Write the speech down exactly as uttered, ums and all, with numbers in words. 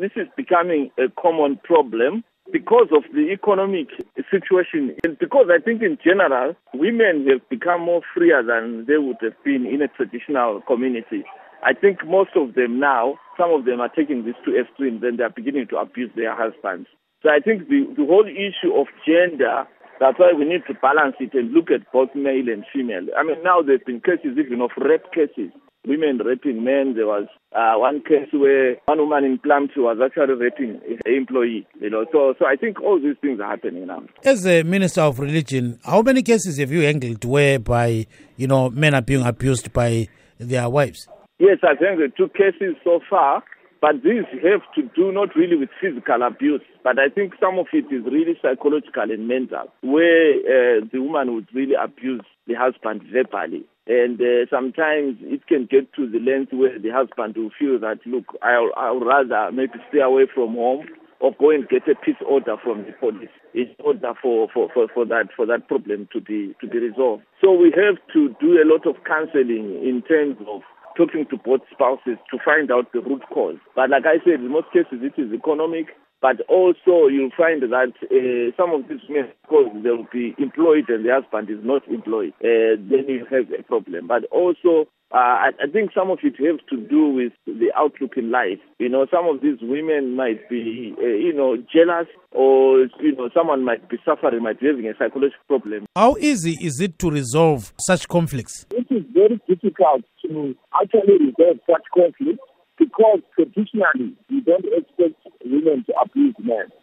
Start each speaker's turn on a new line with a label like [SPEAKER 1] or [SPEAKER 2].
[SPEAKER 1] this is becoming a common problem because of the economic situation. And because I think in general, women have become more freer than they would have been in a traditional community. I think most of them now, some of them are taking this to extremes and they are beginning to abuse their husbands. So I think the, the whole issue of gender, that's why we need to balance it and look at both male and female. I mean, now there have been cases even of rape cases, women raping men. There was uh, one case where one woman in Plumtree was actually raping an employee. You know, so so I think all these things are happening now.
[SPEAKER 2] As a Minister of Religion, how many cases have you handled whereby, you know, men are being abused by their wives?
[SPEAKER 1] Yes, I think the two cases so far, but these have to do not really with physical abuse, but I think some of it is really psychological and mental, where uh, the woman would really abuse the husband verbally. And uh, sometimes it can get to the length where the husband will feel that, look, I'll, I'll rather maybe stay away from home or go and get a peace order from the police in order for, for, for, for that for that problem to be to be resolved. So we have to do a lot of counseling in terms of talking to both spouses to find out the root cause. But like I said, in most cases it is economic, but also you'll find that uh, some of these men, because they will be employed and the husband is not employed, uh, then you have a problem. But also, uh, I, I think some of it has to do with the outlook in life. You know, some of these women might be, uh, you know, jealous, or, you know, someone might be suffering, might be having a psychological problem.
[SPEAKER 2] How easy is it to resolve such conflicts?
[SPEAKER 3] It is very difficult to actually resolve such conflicts because traditionally we don't expect women to abuse men.